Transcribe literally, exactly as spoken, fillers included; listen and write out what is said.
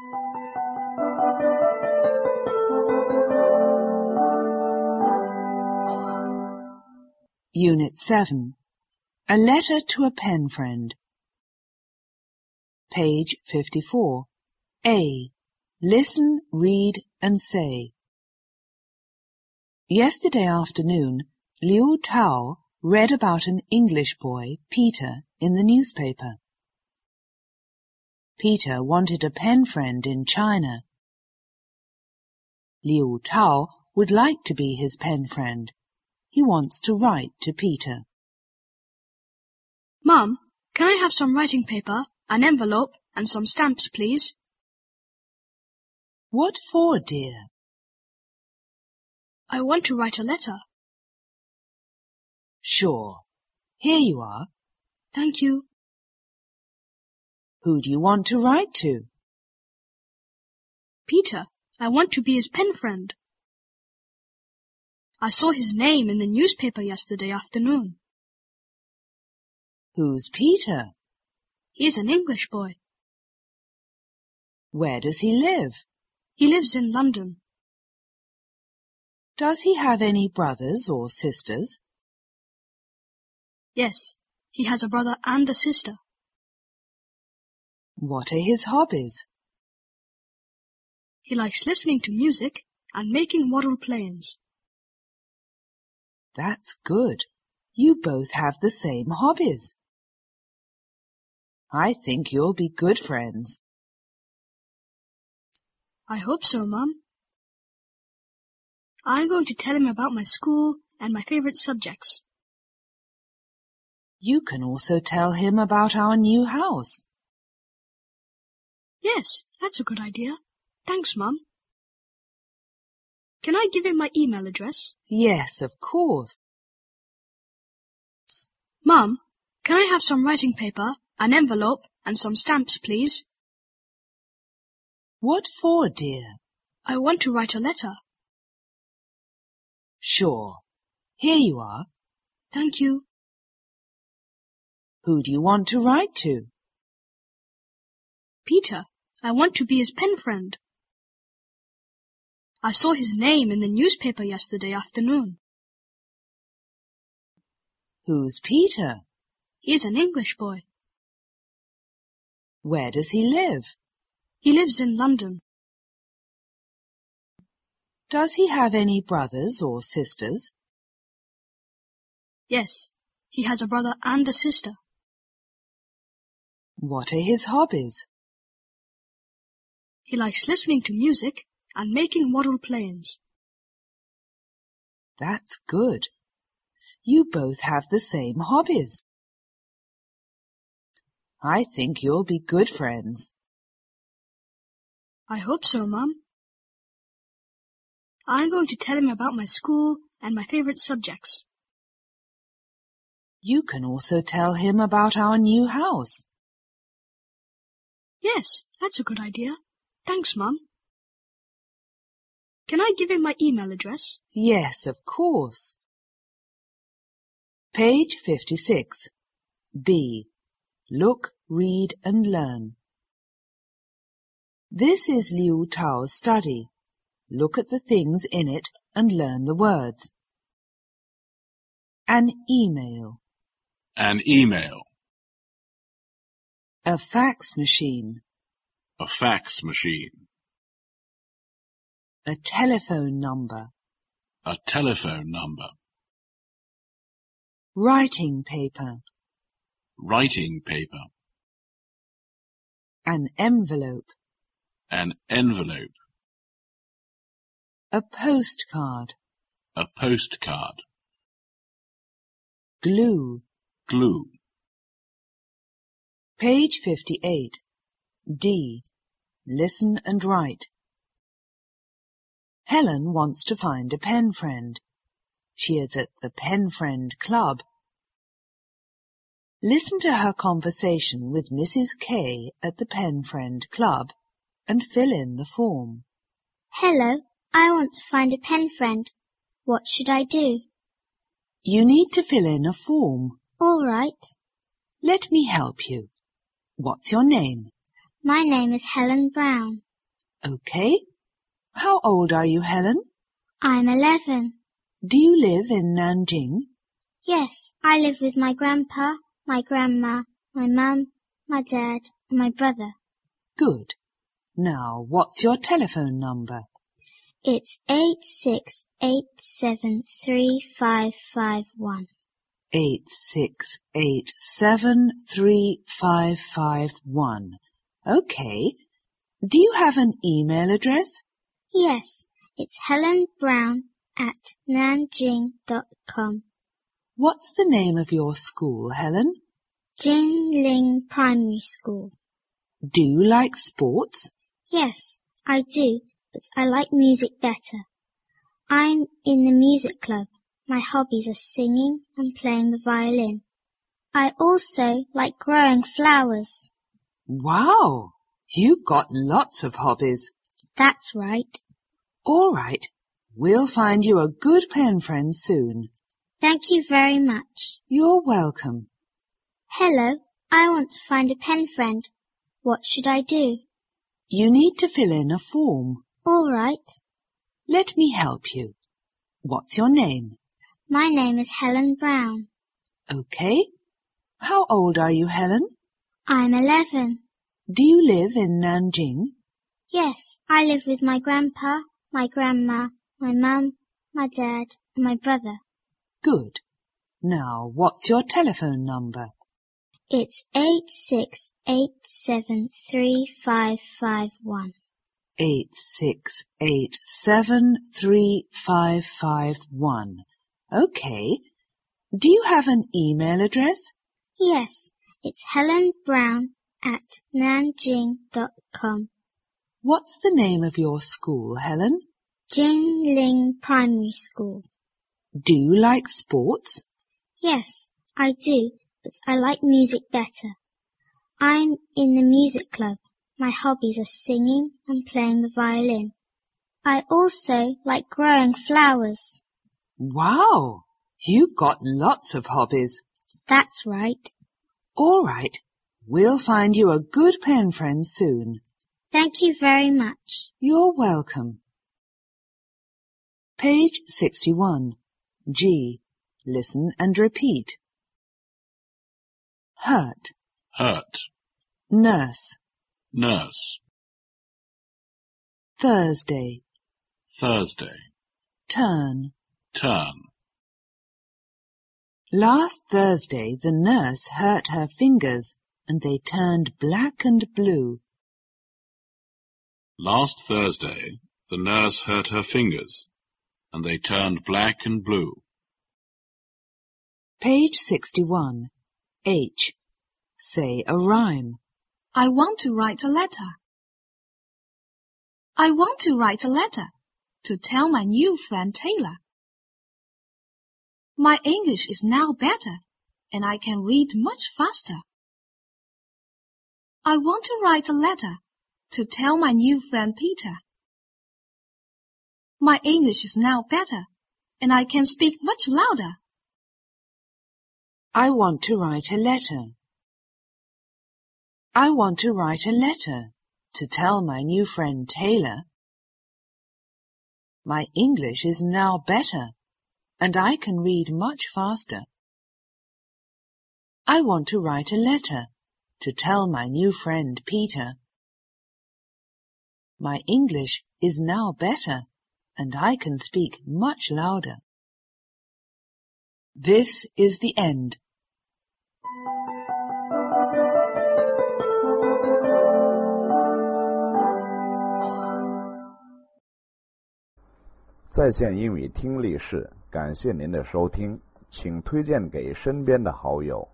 Unit seven. A letter to a pen friend. Page fifty-four. A. Listen, read and say. Yesterday afternoon, Liu Tao read about an English boy, Peter, in the newspaper. Peter wanted a pen friend in China. Liu Tao would like to be his pen friend. He wants to write to Peter. Mum, can I have some writing paper, an envelope, and some stamps, please? What for, dear? I want to write a letter. Sure. Here you are. Thank you. Who do you want to write to? Peter. I want to be his pen friend. I saw his name in the newspaper yesterday afternoon. Who's Peter? He's an English boy. Where does he live? He lives in London. Does he have any brothers or sisters? Yes, he has a brother and a sister. What are his hobbies? He likes listening to music and making model planes. That's good. You both have the same hobbies. I think you'll be good friends. I hope so, Mum. I'm going to tell him about my school and my favorite subjects. You can also tell him about our new house. Yes, that's a good idea. Thanks, Mum. Can I give him my email address? Yes, of course. Mum, can I have some writing paper, an envelope, and some stamps, please? What for, dear? I want to write a letter. Sure. Here you are. Thank you. Who do you want to write to? Peter. I want to be his pen friend. I saw his name in the newspaper yesterday afternoon. Who's Peter? He's an English boy. Where does he live? He lives in London. Does he have any brothers or sisters? Yes, he has a brother and a sister. What are his hobbies? He likes listening to music and making model planes. That's good. You both have the same hobbies. I think you'll be good friends. I hope so, Mum. I'm going to tell him about my school and my favorite subjects. You can also tell him about our new house. Yes, that's a good idea. Thanks, Mum. Can I give him my email address? Yes, of course. Page fifty-six. B. Look, read and learn. This is Liu Tao's study. Look at the things in it and learn the words. An email. An email. A fax machine. A fax machine. A telephone number. A telephone number. Writing paper. Writing paper. An envelope. An envelope. A postcard. A postcard. Glue. Glue. Page fifty-eight. D. Listen and write. Helen wants to find a pen friend. She is at the Pen Friend Club. Listen to her conversation with Missus K at the Pen Friend Club and fill in the form. Hello, I want to find a pen friend. What should I do? You need to fill in a form. All right. Let me help you. What's your name? My name is Helen Brown. Okay. How old are you, Helen? I'm eleven. Do you live in Nanjing? Yes, I live with my grandpa, my grandma, my mum, my dad, and my brother. Good. Now, what's your telephone number? It's eight six eight seven three five five one. Eight six eight seven three five five one. Okay. Do you have an email address? Yes, it's Helen Brown at nanjing dot com. What's the name of your school, Helen? Jingling Primary School. Do you like sports? Yes, I do, but I like music better. I'm in the music club. My hobbies are singing and playing the violin. I also like growing flowers. Wow! You've got lots of hobbies. That's right. All right. We'll find you a good pen friend soon. Thank you very much. You're welcome. Hello, I want to find a pen friend. What should I do? You need to fill in a form. All right. Let me help you. What's your name? My name is Helen Brown. Okay. How old are you, Helen? I'm eleven. Do you live in Nanjing? Yes, I live with my grandpa, my grandma, my mum, my dad, and my brother. Good. Now, what's your telephone number? It's eight six eight seven three five five one. Eight six eight seven three five five one. Okay. Do you have an email address? Yes, it's Helen Brown at nanjing dot com. What's the name of your school, Helen? Jingling Primary School. Do you like sports? Yes, I do, but I like music better. I'm in the music club. My hobbies are singing and playing the violin. I also like growing flowers. Wow! You've got lots of hobbies. That's right. All right. We'll find you a good pen friend soon. Thank you very much. You're welcome. Page sixty-one. G. Listen and repeat. Hurt. Hurt. Nurse. Nurse. Thursday. Thursday. Turn. Turn. Last Thursday the nurse hurt her fingers and they turned black and blue. Last Thursday the nurse hurt her fingers and they turned black and blue. Page sixty-one. H. Say a rhyme. I want to write a letter. I want to write a letter to tell my new friend Taylor. My English is now better, and I can read much faster. I want to write a letter to tell my new friend Peter. My English is now better, and I can speak much louder. I want to write a letter. I want to write a letter to tell my new friend Taylor. My English is now better, and I can read much faster. I want to write a letter to tell my new friend Peter. My English is now better, and I can speak much louder. This is the end. 在线英语听力室，感谢您的收听，请推荐给身边的好友。